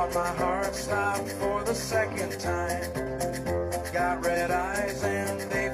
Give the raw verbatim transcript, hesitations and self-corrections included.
thought my heart stopped for the second time. Got red eyes and they